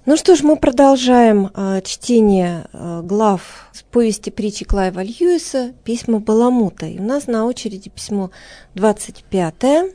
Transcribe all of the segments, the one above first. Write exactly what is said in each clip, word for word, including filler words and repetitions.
Ну что ж, мы продолжаем э, чтение э, глав с повести притчи Клайва Льюиса «Письма Баламута». И у нас на очереди письмо двадцать пятое.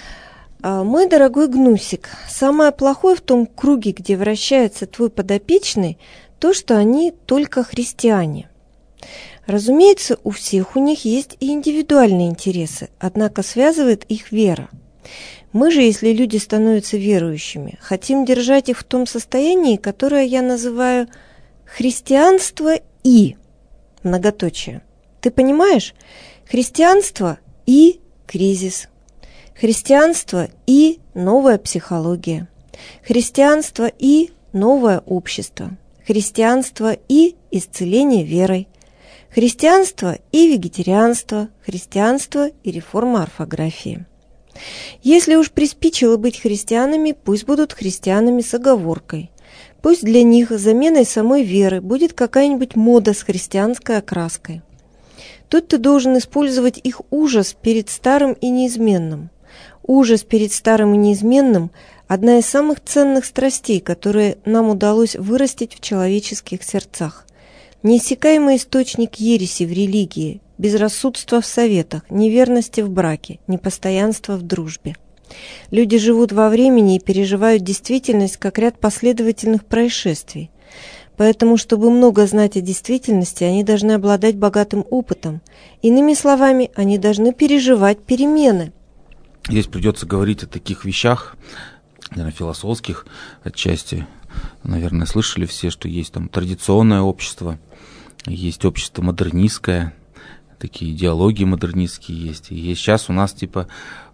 Э, «Мой дорогой Гнусик, самое плохое в том круге, где вращается твой подопечный, то, что они только христиане. Разумеется, у всех у них есть и индивидуальные интересы, однако связывает их вера. Мы же, если люди становятся верующими, хотим держать их в том состоянии, которое я называю христианство и многоточие. Ты понимаешь? Христианство и кризис. Христианство и новая психология. Христианство и новое общество. Христианство и исцеление верой. Христианство и вегетарианство. Христианство и реформа орфографии. Если уж приспичило быть христианами, пусть будут христианами с оговоркой. Пусть для них заменой самой веры будет какая-нибудь мода с христианской окраской. Тут ты должен использовать их ужас перед старым и неизменным. Ужас перед старым и неизменным – одна из самых ценных страстей, которые нам удалось вырастить в человеческих сердцах. Неиссякаемый источник ереси в религии, безрассудства в советах, неверности в браке, непостоянства в дружбе. Люди живут во времени и переживают действительность как ряд последовательных происшествий. Поэтому, чтобы много знать о действительности, они должны обладать богатым опытом. Иными словами, они должны переживать перемены. Здесь придется говорить о таких вещах, наверное, философских отчасти. Наверное, слышали все, что есть там традиционное общество, есть общество модернистское, такие идеологии модернистские есть. И есть сейчас у нас типа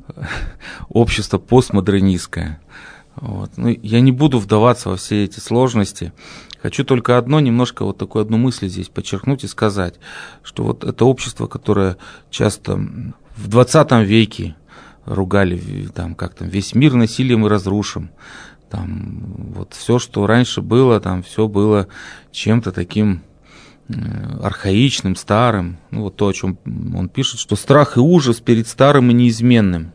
общество постмодернистское. Вот. Ну, я не буду вдаваться во все эти сложности. Хочу только одно, немножко вот такую одну мысль здесь подчеркнуть и сказать, что вот это общество, которое часто в двадцатом веке ругали, там, как там, весь мир насилием и разрушим. Там, вот все, что раньше было, там все было чем-то таким архаичным, старым. Ну, вот то, о чем он пишет, что страх и ужас перед старым и неизменным.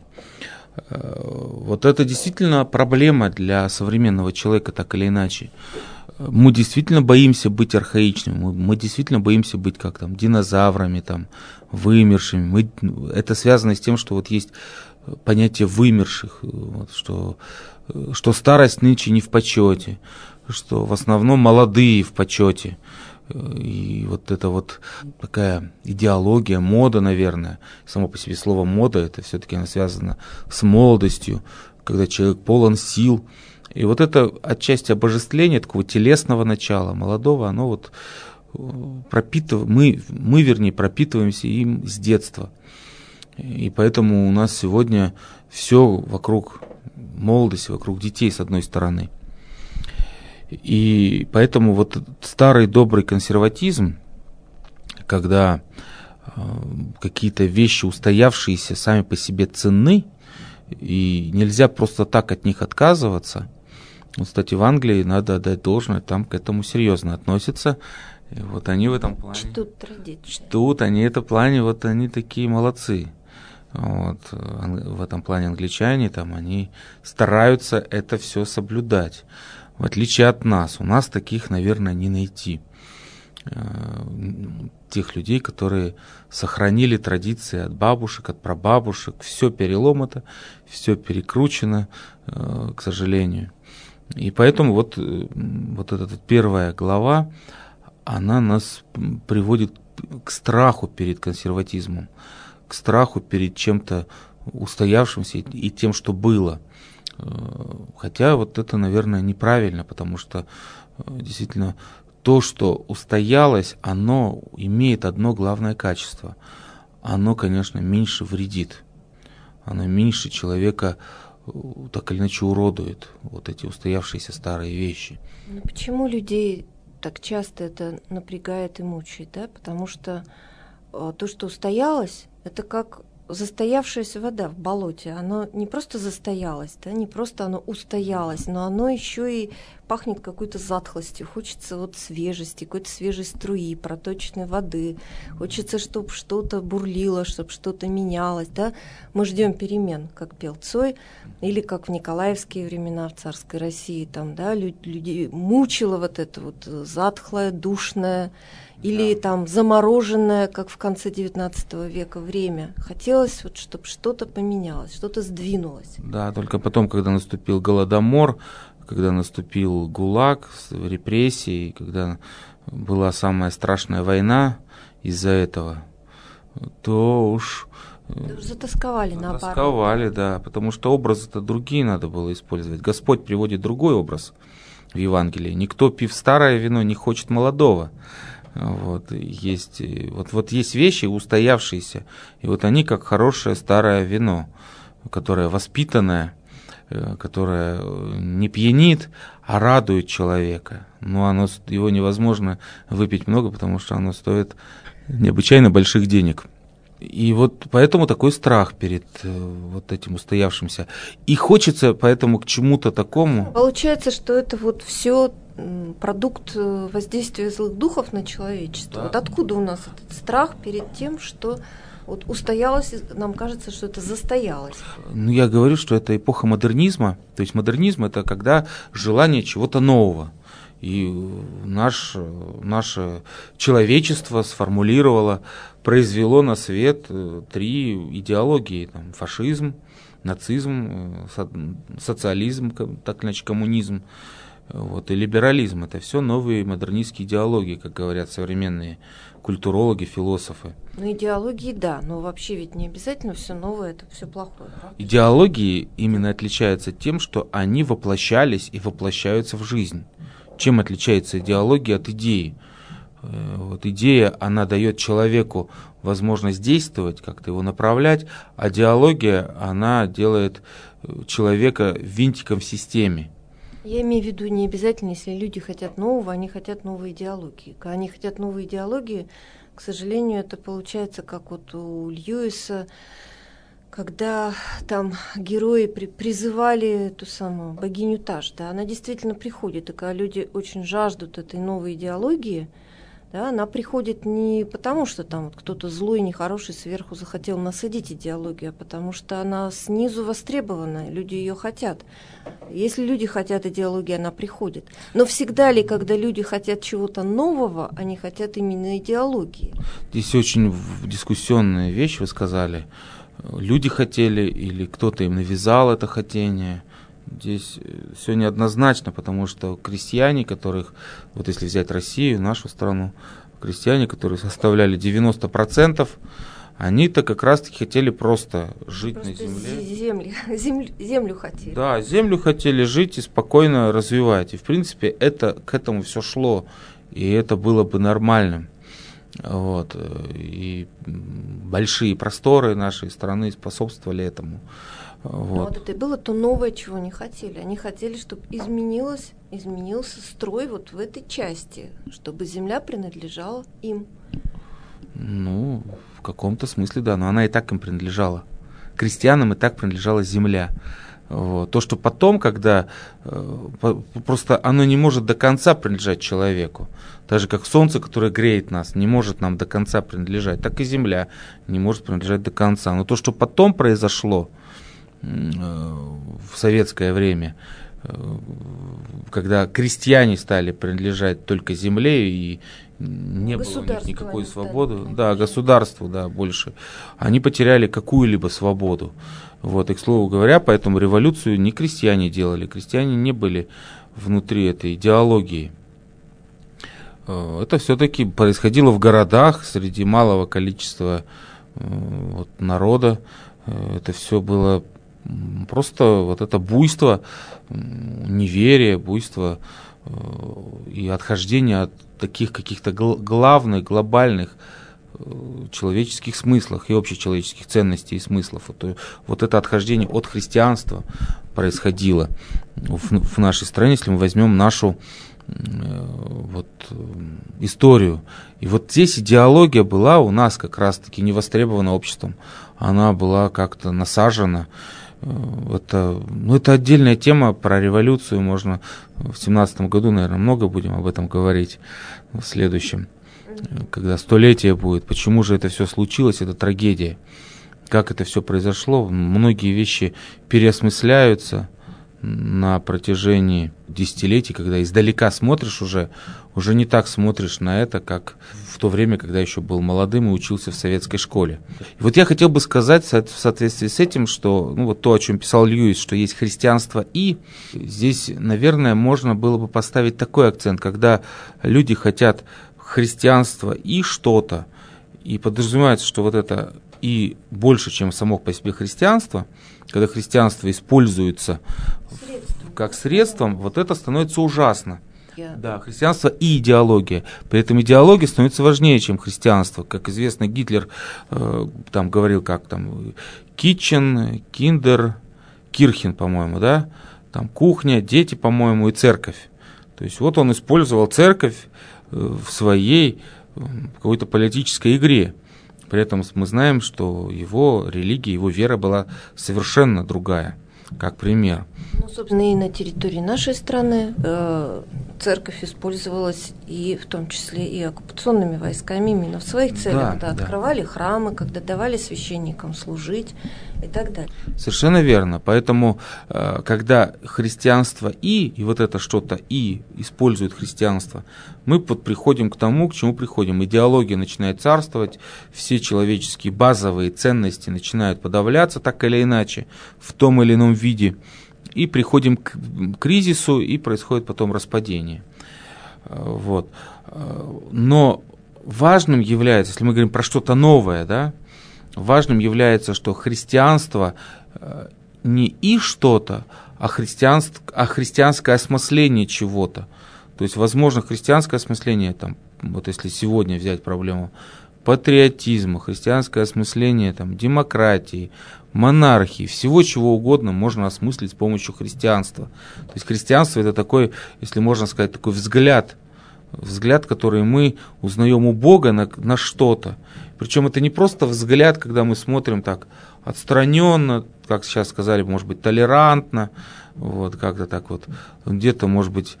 Вот это действительно проблема для современного человека, так или иначе. Мы действительно боимся быть архаичными, мы, мы действительно боимся быть как там динозаврами, там, вымершими. Мы, это связано с тем, что вот есть понятие вымерших, вот, что, что старость нынче не в почете, что в основном молодые в почете. И вот это вот такая идеология, мода, наверное, само по себе слово мода, это все-таки оно связано с молодостью, когда человек полон сил. И вот это отчасти обожествление такого телесного начала, молодого, оно вот пропитывает, мы, мы, вернее, пропитываемся им с детства. И поэтому у нас сегодня все вокруг молодости, вокруг детей, с одной стороны. И поэтому вот старый добрый консерватизм, когда э, какие-то вещи устоявшиеся сами по себе ценны, и нельзя просто так от них отказываться. Вот, кстати, в Англии надо отдать должное, там к этому серьезно относятся. И вот они в этом плане... Чтут традиции. Чтут, они в этом плане, вот они такие молодцы. Вот, в этом плане англичане, там, они стараются это все соблюдать. В отличие от нас, у нас таких, наверное, не найти. Тех людей, которые сохранили традиции от бабушек, от прабабушек. Все переломано, все перекручено, к сожалению. И поэтому вот, вот эта первая глава, она нас приводит к страху перед консерватизмом, к страху перед чем-то устоявшимся и тем, что было. Хотя вот это, наверное, неправильно, потому что действительно то, что устоялось, оно имеет одно главное качество. Оно, конечно, меньше вредит. Оно меньше человека так или иначе уродует, вот эти устоявшиеся старые вещи. Но почему людей так часто это напрягает и мучает, да? Потому что то, что устоялось, это как застоявшаяся вода в болоте. Оно не просто застоялось, да, не просто оно устоялось, но оно еще и пахнет какой-то затхлостью, хочется вот свежести, какой-то свежей струи, проточной воды, хочется, чтобы что-то бурлило, чтобы что-то менялось, да. Мы ждем перемен, как пел Цой, или как в николаевские времена, в царской России, там, да, людей мучило вот это вот затхлое, душное, или да. там замороженное, как в конце девятнадцатого века, время. Хотелось, вот, чтобы что-то поменялось, что-то сдвинулось. Да, только потом, когда наступил Голодомор, когда наступил ГУЛАГ, репрессии, когда была самая страшная война из-за этого, то уж... Да, затасковали, наоборот. Затасковали, да, потому что образы-то другие надо было использовать. Господь приводит другой образ в Евангелии. Никто, пив старое вино, не хочет молодого. Вот есть, вот, вот есть вещи устоявшиеся, и вот они как хорошее старое вино, которое воспитанное, которое не пьянит, а радует человека. Но оно, его невозможно выпить много, потому что оно стоит необычайно больших денег. И вот поэтому такой страх перед вот этим устоявшимся. И хочется поэтому к чему-то такому. Получается, что это вот все продукт воздействия злых духов на человечество. Да. Вот откуда у нас этот страх перед тем, что вот устоялось, нам кажется, что это застоялось. Ну, я говорю, что это эпоха модернизма. То есть модернизм – это когда желание чего-то нового. И наш, наше человечество сформулировало, произвело на свет три идеологии. Там, фашизм, нацизм, социализм, так иначе коммунизм. Вот, и либерализм – это все новые модернистские идеологии, как говорят современные культурологи, философы. Ну, идеологии, да, но вообще ведь не обязательно все новое, это все плохое. Правда? Идеологии именно отличаются тем, что они воплощались и воплощаются в жизнь. Чем отличается идеология от идеи? Вот идея, она дает человеку возможность действовать, как-то его направлять, а идеология, она делает человека винтиком в системе. Я имею в виду не обязательно, если люди хотят нового, они хотят новой идеологии. Когда они хотят новой идеологии, к сожалению, это получается как вот у Льюиса, когда там герои при, призывали ту самую богиню Таш, да, она действительно приходит, и когда люди очень жаждут этой новой идеологии, да, она приходит не потому, что там вот кто-то злой, нехороший сверху захотел насадить идеологию, а потому что она снизу востребована, люди ее хотят. Если люди хотят идеологии, она приходит. Но всегда ли, когда люди хотят чего-то нового, они хотят именно идеологии? Здесь очень дискуссионная вещь, вы сказали. Люди хотели или кто-то им навязал это хотение. Здесь все неоднозначно, потому что крестьяне, которых, вот если взять Россию, нашу страну, крестьяне, которые составляли девяносто процентов, они-то как раз-таки хотели просто жить просто на земле. Землю, землю, землю хотели. Да, землю хотели жить и спокойно развивать. И в принципе это, к этому все шло, и это было бы нормальным. Вот. И большие просторы нашей страны способствовали этому. Вот. Вот это и было то новое, чего они хотели. Они хотели, чтобы изменилось, изменился строй вот в этой части, чтобы земля принадлежала им. Ну, в каком-то смысле, да, но она и так им принадлежала. Крестьянам и так принадлежала земля. Вот. То, что потом, когда э, просто оно не может до конца принадлежать человеку, так же как солнце, которое греет нас, не может нам до конца принадлежать, так и земля не может принадлежать до конца. Но то, что потом произошло в советское время, когда крестьяне стали принадлежать только земле и не было у них никакой свободы, да, государству, да, больше, они потеряли какую-либо свободу. Вот, и, к слову говоря, поэтому революцию не крестьяне делали, крестьяне не были внутри этой идеологии. Это все-таки происходило в городах, среди малого количества вот, народа. Это все было просто вот это буйство, неверие, буйство и отхождение от таких каких-то главных, глобальных человеческих смыслов и общечеловеческих ценностей и смыслов. Вот, вот это отхождение от христианства происходило в, в нашей стране, если мы возьмем нашу вот, историю. И вот здесь идеология была у нас как раз-таки не востребована обществом. Она была как-то насажена. Это, ну, это отдельная тема, про революцию можно в семнадцатом году, наверное, много будем об этом говорить в следующем, когда столетие будет. Почему же это все случилось, это трагедия. Как это все произошло, многие вещи переосмысляются на протяжении десятилетий, когда издалека смотришь уже, уже не так смотришь на это, как в то время, когда еще был молодым и учился в советской школе. И вот я хотел бы сказать в соответствии с этим, что ну, вот то, о чем писал Льюис, что есть христианство и здесь, наверное, можно было бы поставить такой акцент, когда люди хотят христианства и что-то, и подразумевается, что вот это и больше, чем само по себе христианство, когда христианство используется средством. Как средством, вот это становится ужасно. Yeah. Да, христианство и идеология. При этом идеология становится важнее, чем христианство. Как известно, Гитлер э, там говорил, как там Китчен, Киндер, Кирхен, по-моему, да, там кухня, дети, по-моему, и церковь. То есть вот он использовал церковь э, в своей э, какой-то политической игре. При этом мы знаем, что его религия, его вера была совершенно другая, как пример. Ну, собственно, и на территории нашей страны э, церковь использовалась и в том числе и оккупационными войсками именно в своих целях, да, когда да. открывали храмы, когда давали священникам служить и так далее. Совершенно верно. Поэтому, э, когда христианство и, и вот это что-то и использует христианство, мы вот приходим к тому, к чему приходим. Идеология начинает царствовать, все человеческие базовые ценности начинают подавляться так или иначе, в том или ином виде, и приходим к кризису, и происходит потом распадение. Вот. Но важным является, если мы говорим про что-то новое, да, важным является, что христианство не и что-то, а, христианство, а христианское осмысление чего-то. То есть, возможно, христианское осмысление, там, вот если сегодня взять проблему патриотизма, христианское осмысление там, демократии, монархии, всего чего угодно можно осмыслить с помощью христианства. То есть христианство это такой, если можно сказать, такой взгляд, взгляд, который мы узнаем у Бога на, на что-то. Причем это не просто взгляд, когда мы смотрим так отстраненно, как сейчас сказали, может быть, толерантно, вот, как-то так вот, где-то, может быть,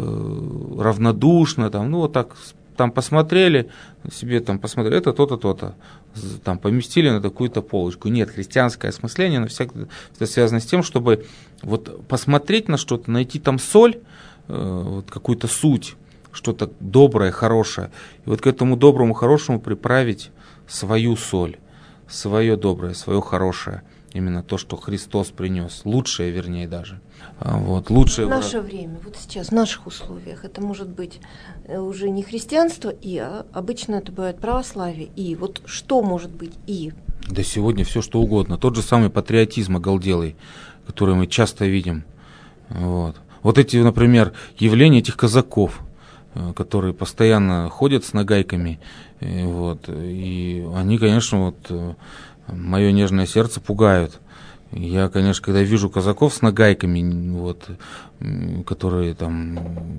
э, равнодушно, там, ну, вот так, там посмотрели, себе там посмотрели, это то-то, то-то, там поместили на такую-то полочку. Нет, христианское осмысление, оно всегда связано с тем, чтобы вот посмотреть на что-то, найти там соль, э, вот какую-то суть, что-то доброе, хорошее, и вот к этому доброму, хорошему приправить свою соль, свое доброе, свое хорошее. Именно то, что Христос принес, лучшее, вернее, даже. Вот, лучшее... В наше время, вот сейчас, в наших условиях, это может быть уже не христианство и, а обычно это бывает православие и. Вот что может быть и? Да сегодня все что угодно. Тот же самый патриотизм оголделый, который мы часто видим. Вот, вот эти, например, явления этих казаков, которые постоянно ходят с нагайками, вот, и они, конечно, вот... Мое нежное сердце пугают. Я, конечно, когда вижу казаков с нагайками, вот, которые там,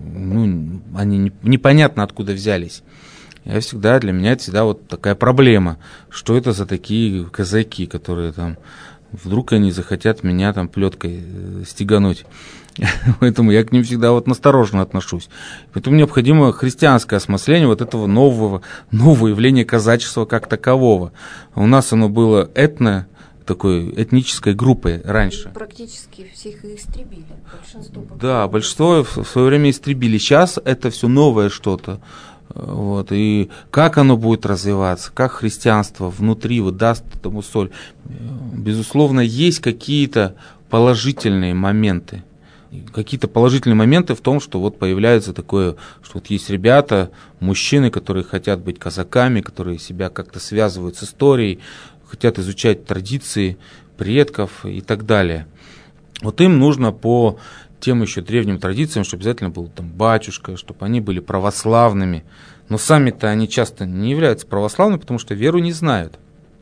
ну, они непонятно откуда взялись. Я всегда, для меня это всегда вот такая проблема. Что это за такие казаки, которые там, вдруг они захотят меня там плеткой стегануть. Поэтому я к ним всегда вот настороженно отношусь. Поэтому необходимо христианское осмысление вот этого нового, нового явления казачества как такового. У нас оно было этно, такой этнической группой раньше. И практически всех истребили. Большинство да, большинство в свое время истребили. Сейчас это все новое что-то. Вот, и как оно будет развиваться, как христианство внутри вот даст этому соль. Безусловно, есть какие-то положительные моменты. Какие-то положительные моменты в том, что вот появляется такое, что вот есть ребята, мужчины, которые хотят быть казаками, которые себя как-то связывают с историей, хотят изучать традиции предков и так далее. Вот им нужно по тем еще древним традициям, чтобы обязательно был там батюшка, чтобы они были православными. Но сами-то они часто не являются православными, потому что веру не знают.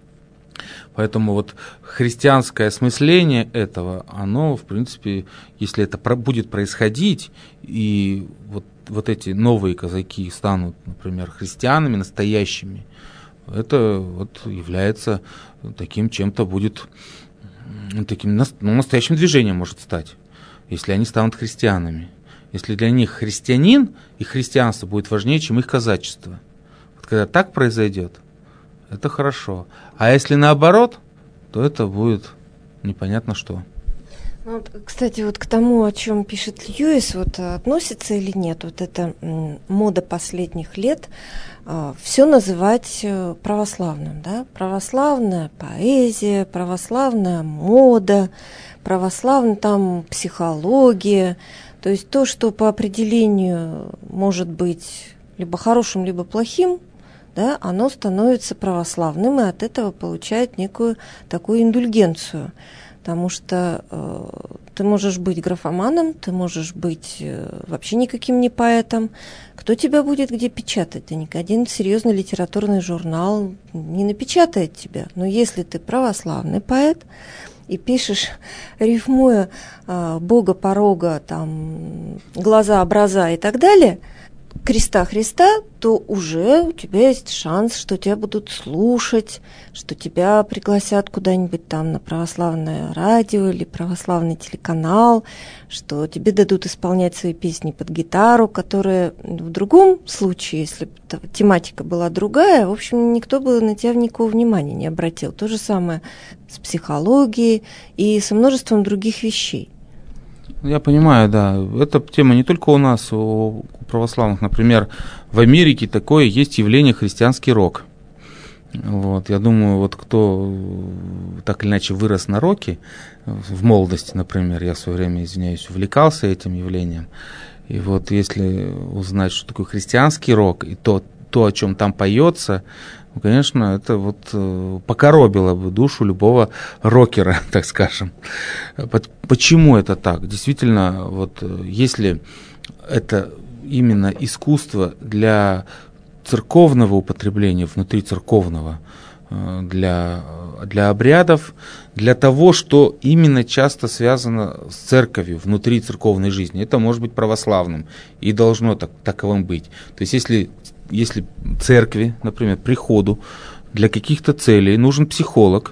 Поэтому вот христианское осмысление этого, оно, в принципе, если это будет происходить, и вот, вот эти новые казаки станут, например, христианами настоящими, это вот является таким чем-то будет таким ну, настоящим движением может стать, если они станут христианами. Если для них христианин и христианство будет важнее, чем их казачество. Вот когда так произойдет, это хорошо. А если наоборот, то это будет непонятно что. Ну, кстати, вот к тому, о чем пишет Льюис, вот относится или нет, вот эта мода последних лет, все называть православным, да, православная поэзия, православная мода, православная там психология, то есть то, что по определению может быть либо хорошим, либо плохим, да, оно становится православным и от этого получает некую такую индульгенцию. Потому что э, ты можешь быть графоманом, ты можешь быть э, вообще никаким не поэтом. Кто тебя будет где печатать? Да ни один серьезный литературный журнал не напечатает тебя. Но если ты православный поэт и пишешь, рифмуя э, Бога, порога, там, глаза, образа и так далее, креста Христа, то уже у тебя есть шанс, что тебя будут слушать, что тебя пригласят куда-нибудь там на православное радио или православный телеканал, что тебе дадут исполнять свои песни под гитару, которые в другом случае, если бы тематика была другая, в общем, никто бы на тебя никакого внимания не обратил. То же самое с психологией и со множеством других вещей. Я понимаю, да. Эта тема не только у нас, у православных. Например, в Америке такое есть явление христианский рок. Вот, я думаю, вот кто так или иначе вырос на роке, в молодости, например, я в свое время, извиняюсь, увлекался этим явлением. И вот если узнать, что такое христианский рок, и то, то о чем там поется, ну, конечно, это вот покоробило бы душу любого рокера, так скажем. Почему это так? Действительно, вот если это именно искусство для церковного употребления, внутри церковного, для, для обрядов, для того, что именно часто связано с церковью, внутри церковной жизни, это может быть православным и должно так, таковым быть. То есть если Если церкви, например, приходу для каких-то целей нужен психолог,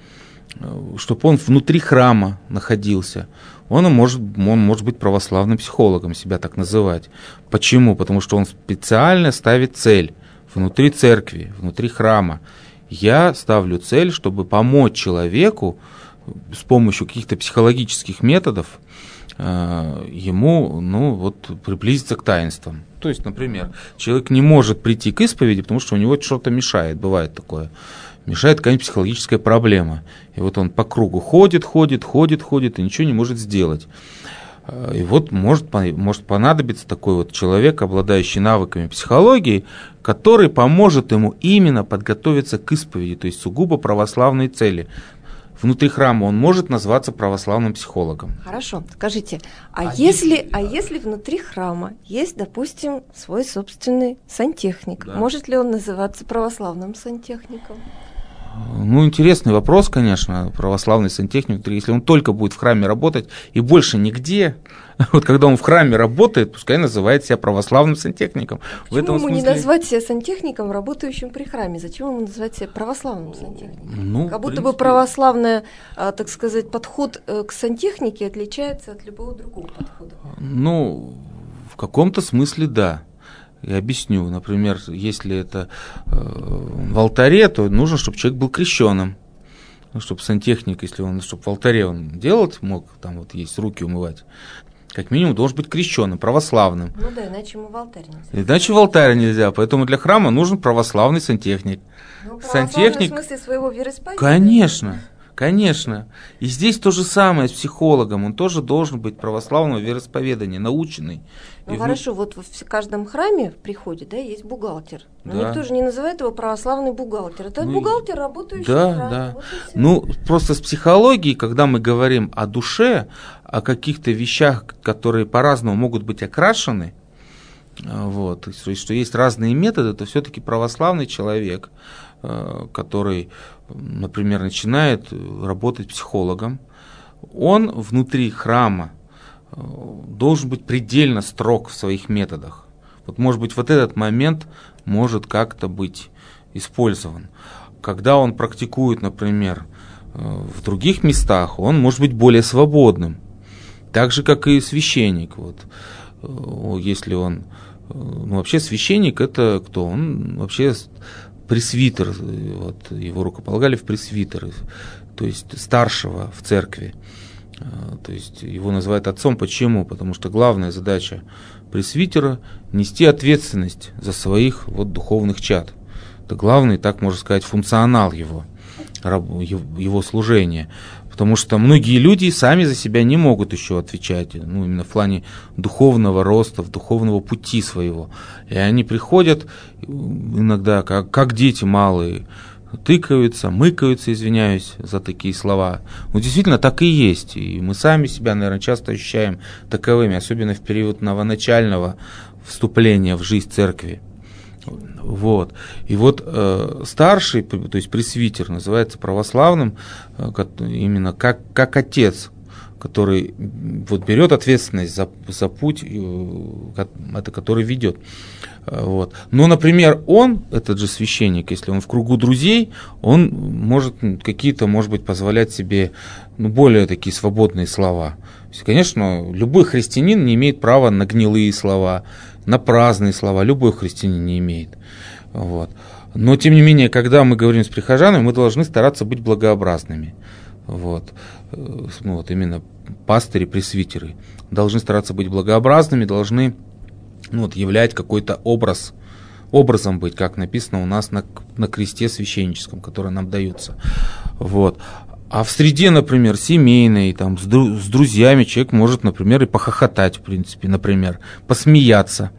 чтобы он внутри храма находился, он может, он может быть православным психологом, себя так называть. Почему? Потому что он специально ставит цель внутри церкви, внутри храма. Я ставлю цель, чтобы помочь человеку с помощью каких-то психологических методов ему, ну, вот, приблизиться к таинствам. То есть, например, человек не может прийти к исповеди, потому что у него что-то мешает, бывает такое. Мешает какая-нибудь психологическая проблема. И вот он по кругу ходит, ходит, ходит, ходит, и ничего не может сделать. И вот может, может понадобиться такой вот человек, обладающий навыками психологии, который поможет ему именно подготовиться к исповеди, то есть сугубо православной цели. Внутри храма он может назваться православным психологом. Хорошо, скажите, а, а, если, если, а если внутри храма есть, допустим, свой собственный сантехник, да. Может ли он называться православным сантехником? Ну, интересный вопрос, конечно, православный сантехник, если он только будет в храме работать и больше нигде, вот когда он в храме работает, пускай называет себя православным сантехником. Почему в этом ему смысле... не назвать себя сантехником, работающим при храме? Зачем ему называть себя православным сантехником? Ну, как будто принципе... бы православный, так сказать, подход к сантехнике отличается от любого другого подхода. Ну, в каком-то смысле да. Я объясню. Например, если это э, в алтаре, то нужно, чтобы человек был крещеным. Ну, чтобы сантехник, если он, чтобы в алтаре он делать мог, там вот есть руки умывать, как минимум должен быть крещеным, православным. Ну да, иначе ему в алтарь нельзя. Иначе в алтарь нельзя, поэтому для храма нужен православный сантехник. Ну, сантехник в смысле своего вероисповедания? Конечно. Конечно. И здесь то же самое с психологом. Он тоже должен быть православного вероисповедания, наученный. Ну и хорошо, в... вот в каждом храме в приходе, да, есть бухгалтер. Но да. Никто же не называет его православный бухгалтер. Это ну, бухгалтер, работающий да, в храме. Да. Вот ну, просто с психологией, когда мы говорим о душе, о каких-то вещах, которые по-разному могут быть окрашены, вот, то есть, что есть разные методы, то все-таки православный человек, который, например, начинает работать психологом, он внутри храма должен быть предельно строг в своих методах. Вот, может быть, вот этот момент может как-то быть использован. Когда он практикует, например, в других местах он может быть более свободным. Так же, как и священник. Вот. Если он... Ну, вообще священник – это кто? Он вообще пресвитер. Вот, его рукополагали в пресвитеры, то есть старшего в церкви. То есть его называют отцом. Почему? Потому что главная задача пресвитера – нести ответственность за своих вот, духовных чад. Это главный, так можно сказать, функционал его, его служения. Потому что многие люди сами за себя не могут еще отвечать, ну, именно в плане духовного роста, духовного пути своего. И они приходят иногда, как, как дети малые, тыкаются, мыкаются, извиняюсь за такие слова. Ну, действительно, так и есть. И мы сами себя, наверное, часто ощущаем таковыми, особенно в период новоначального вступления в жизнь церкви. Вот. И вот э, старший, то есть пресвитер, называется православным э, именно как, как отец, который вот, берет ответственность за, за путь, э, это, который ведет. Э, вот. Но, например, он, этот же священник, если он в кругу друзей, он может какие-то, может быть, позволять себе ну, более такие свободные слова. То есть, конечно, любой христианин не имеет права на гнилые слова, на праздные слова, любой христианин не имеет. Вот. Но, тем не менее, когда мы говорим с прихожанами, мы должны стараться быть благообразными. Вот. Ну, вот именно пастыри, пресвитеры должны стараться быть благообразными, должны ну, вот, являть какой-то образ, образом быть, как написано у нас на, на кресте священническом, который нам дается. Вот. А в среде, например, семейной, там, с, дру, с друзьями человек может, например, и похохотать, в принципе, например, посмеяться,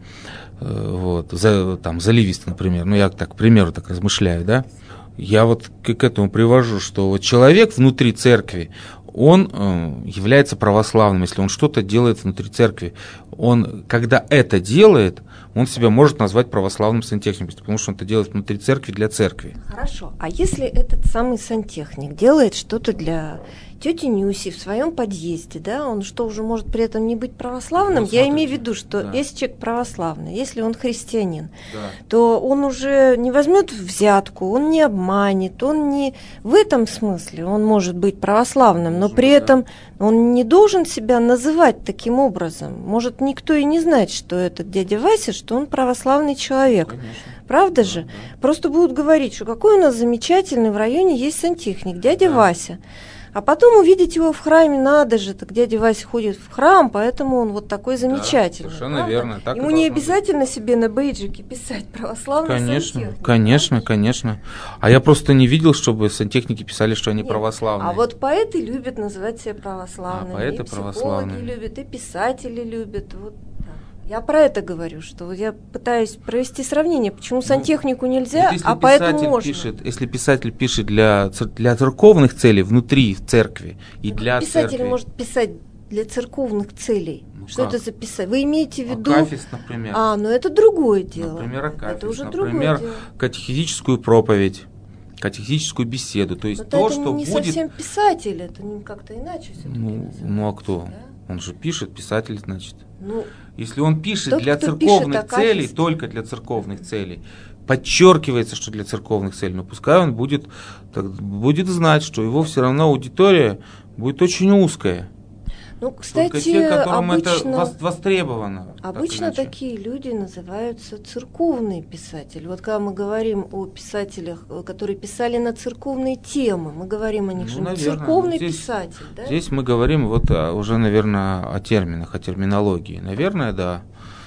э, вот, за, там, заливисто, например, ну, я так, к примеру, так размышляю, да, я вот к, к этому привожу, что вот человек внутри церкви, он э, является православным, если он что-то делает внутри церкви, он, когда это делает, он себя может назвать православным сантехником, потому что он это делает внутри церкви для церкви. Хорошо. А если этот самый сантехник делает что-то для тети Нюси в своем подъезде, да, он что, уже может при этом не быть православным? Вот, я имею в виду, что да. Если человек православный, если он христианин, да. то он уже не возьмет взятку, он не обманет, он не в этом смысле, он может быть православным, но при этом он не должен себя называть таким образом. Может, никто и не знает, что этот дядя Вася, что он православный человек. Конечно. Правда же? Да, да. Просто будут говорить, что какой у нас замечательный в районе есть сантехник, дядя да. Вася. А потом увидеть его в храме, надо же, так дядя Вася ходит в храм, поэтому он вот такой замечательный. Да, совершенно правда? Верно. Так ему не обязательно быть. Себе на бейджике писать православный конечно, сантехник. Конечно, правда? Конечно. А я просто не видел, чтобы сантехники писали, что они Нет. православные. А вот поэты любят называть себя православными. А поэты и православные. Психологи любят, и писатели любят. Вот. Я про это говорю, что вот я пытаюсь провести сравнение, почему сантехнику нельзя, вот а поэтому можно. Пишет, если писатель пишет для, для церковных целей внутри церкви и ну, для писатель церкви. Может писать для церковных целей. Ну, что как? Это за писать? Вы имеете в виду... Акафист, например. А, ну это другое дело. Например, Акафист. Это уже например, другое дело. Катехизическую проповедь, катехизическую беседу. То есть Но то, это что не будет... совсем писатель, это как-то иначе все-таки. Ну, ну а кто? Да? Он же пишет, писатель, значит. Ну, если он пишет тот, для церковных пишет целей, только для церковных целей, подчеркивается, что для церковных целей, но пускай он будет, так, будет знать, что его все равно аудитория будет очень узкая. Ну, кстати, только те, которым обычно, это востребовано. Обычно так такие люди называются церковные писатели. Вот когда мы говорим о писателях, которые писали на церковные темы, мы говорим о них, ну, что наверное, церковный здесь, писатель. Да? Здесь мы говорим вот уже, наверное, о терминах, о терминологии. Наверное, да.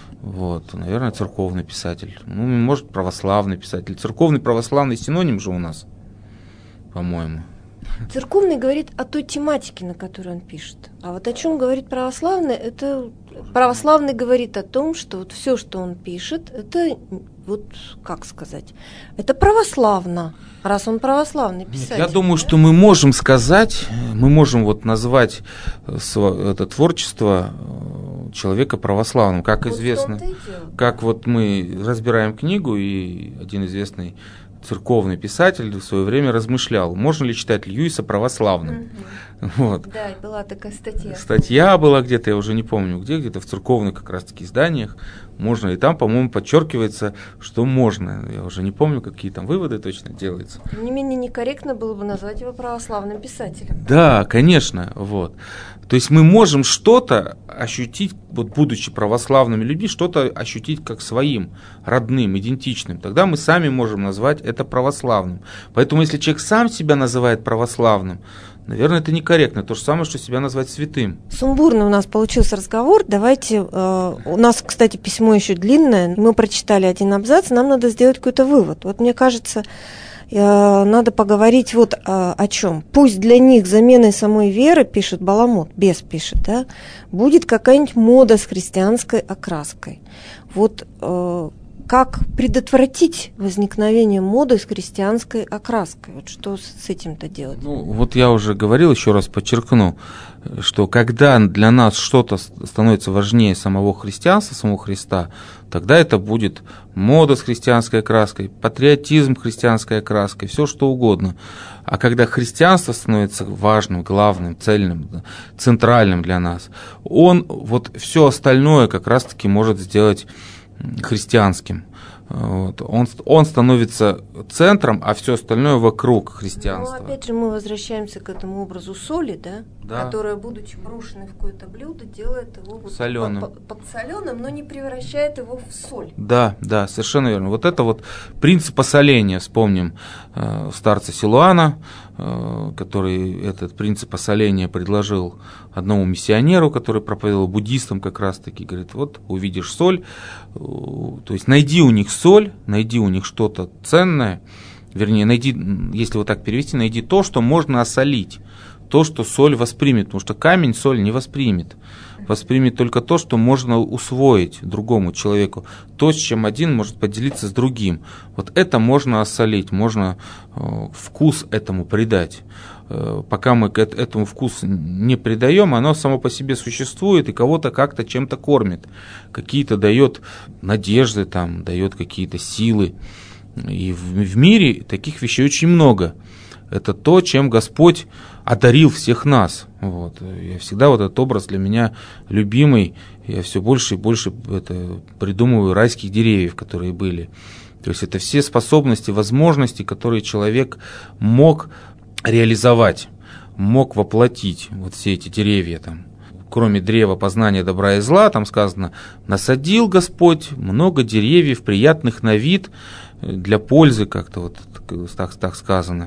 Вот, наверное, церковный писатель. Ну, может, православный писатель. Церковный, православный синоним же у нас, по-моему. Церковный говорит о той тематике, на которой он пишет. А вот о чем говорит православный, это православный говорит о том, что вот все, что он пишет, это вот как сказать, это православно, раз он православный писатель. Нет, я думаю, да? что мы можем сказать, мы можем вот назвать это творчество человека православным, как вот известно, как вот мы разбираем книгу, и один известный церковный писатель в свое время размышлял, можно ли считать Льюиса православным. Mm-hmm. Вот. Да, и была такая статья. Статья была где-то, я уже не помню где, где-то в церковных как раз-таки изданиях можно, и там, по-моему, подчеркивается, что можно. Я уже не помню, какие там выводы точно делаются. Тем не менее, некорректно было бы назвать его православным писателем. Да, конечно, вот. То есть мы можем что-то ощутить, вот будучи православными людьми, что-то ощутить как своим, родным, идентичным. Тогда мы сами можем назвать это православным. Поэтому если человек сам себя называет православным, наверное, это некорректно. То же самое, что себя назвать святым. Сумбурный у нас получился разговор. Давайте, э, у нас, кстати, письмо еще длинное. Мы прочитали один абзац, нам надо сделать какой-то вывод. Вот мне кажется, э, надо поговорить вот э, о чем. Пусть для них заменой самой веры, пишет Баламут, бес пишет, да, будет какая-нибудь мода с христианской окраской. Вот э, как предотвратить возникновение моды с христианской окраской? Вот что с этим-то делать? Ну, вот я уже говорил, еще раз подчеркну, что когда для нас что-то становится важнее самого христианства, самого Христа, тогда это будет мода с христианской окраской, патриотизм христианской окраской, все что угодно. А когда христианство становится важным, главным, цельным, центральным для нас, он вот все остальное как раз-таки может сделать христианским. Вот. Он, он становится центром, а все остальное вокруг христианства. Ну, опять же, мы возвращаемся к этому образу соли, да? Да. Которая, будучи брошенной в какое-то блюдо, делает его вот соленым. подсоленым, но не превращает его в соль. Да, да, совершенно верно. Вот это вот принцип осоления, вспомним э, старца Силуана, э, который этот принцип осоления предложил одному миссионеру, который проповедовал буддистам как раз-таки, говорит, вот увидишь соль, э, то есть найди у них соль, найди у них что-то ценное, вернее, найди, если вот так перевести, найди то, что можно осолить, то, что соль воспримет, потому что камень соль не воспримет. Воспримет только то, что можно усвоить другому человеку, то, с чем один может поделиться с другим. Вот это можно осолить, можно э, вкус этому придать. Э, пока мы к этому вкус не придаем, оно само по себе существует и кого-то как-то чем-то кормит, какие-то дает надежды, там, дает какие-то силы. И в, в мире таких вещей очень много. Это то, чем Господь одарил всех нас. Вот. Я всегда вот этот образ для меня любимый. Я все больше и больше это придумываю райских деревьев, которые были. То есть это все способности, возможности, которые человек мог реализовать, мог воплотить. Вот все эти деревья там. Кроме древа познания добра и зла, там сказано, насадил Господь много деревьев, приятных на вид, для пользы, как-то вот так, так сказано,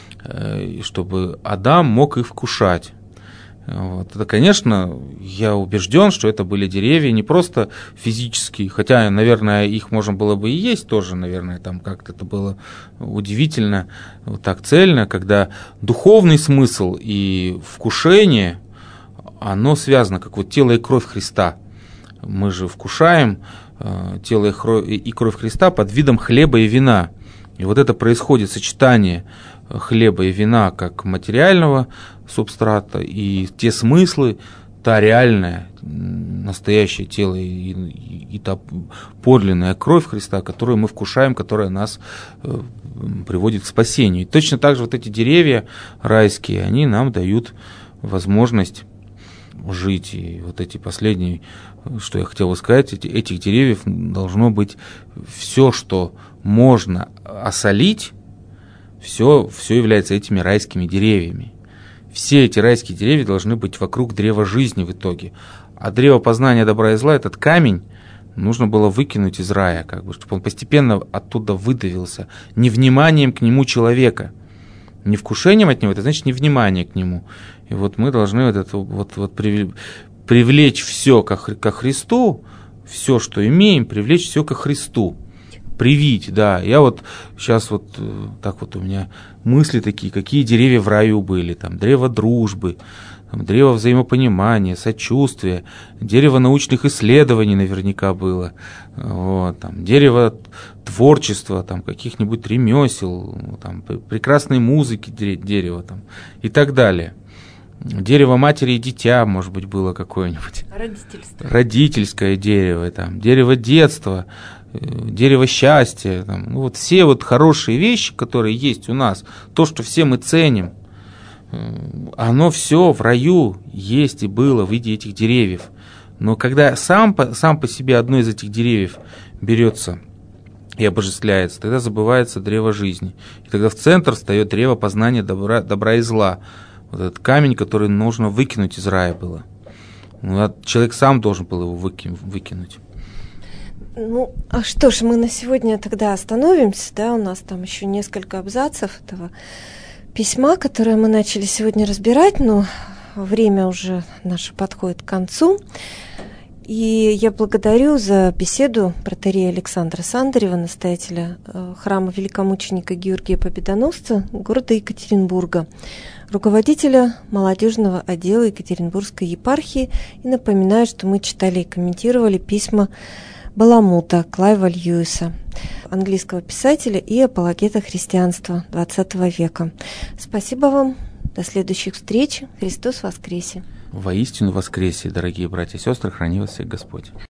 чтобы Адам мог их вкушать. Вот. Это, конечно, я убежден, что это были деревья не просто физические, хотя, наверное, их можно было бы и есть тоже, наверное, там как-то это было удивительно, вот так цельно, когда духовный смысл и вкушение, оно связано, как вот тело и кровь Христа. Мы же вкушаем тело и кровь Христа под видом хлеба и вина. И вот это происходит сочетание хлеба и вина как материального субстрата, и те смыслы, та реальная, настоящее тело и, и, и та подлинная кровь Христа, которую мы вкушаем, которая нас э, приводит к спасению. И точно так же вот эти деревья райские, они нам дают возможность жить. И вот эти последние, что я хотел сказать, эти, этих деревьев должно быть все, что можно осолить, все, все является этими райскими деревьями. Все эти райские деревья должны быть вокруг древа жизни в итоге. А древо познания добра и зла, этот камень, нужно было выкинуть из рая, как бы, чтобы он постепенно оттуда выдавился. Невниманием к нему человека. Не вкушением от него, это значит невнимание к нему. И вот мы должны вот это, вот, вот привлечь все ко, ко Христу, все, что имеем, привлечь все ко Христу. Привить, да. Я вот сейчас вот так вот у меня мысли такие, какие деревья в раю были. Там древо дружбы, там, древо взаимопонимания, сочувствия, дерево научных исследований наверняка было. Вот, там, дерево творчества, там, каких-нибудь ремесел, там, прекрасной музыки дерево там, и так далее. Дерево матери и дитя, может быть, было какое-нибудь. Родительское. Родительское дерево, там, дерево детства, дерево счастья. Там. Ну, вот все вот хорошие вещи, которые есть у нас, то, что все мы ценим, оно все в раю есть и было в виде этих деревьев. Но когда сам по, сам по себе одно из этих деревьев берется и обожествляется, тогда забывается древо жизни. И тогда в центр встает древо познания добра, добра и зла. Вот этот камень, который нужно выкинуть из рая было. Ну, человек сам должен был его выки, выкинуть. Ну, а что ж, мы на сегодня тогда остановимся, да, у нас там еще несколько абзацев этого письма, которое мы начали сегодня разбирать, но время уже наше подходит к концу. И я благодарю за беседу протоиерея Александра Сандарева, настоятеля храма великомученика Георгия Победоносца города Екатеринбурга, руководителя молодежного отдела Екатеринбургской епархии. И напоминаю, что мы читали и комментировали письма Баламута Клайва Льюиса, английского писателя и апологета христианства двадцатого века. Спасибо вам. До следующих встреч. Христос воскресе! Воистину воскресе, дорогие братья и сестры, храни вас всех Господь.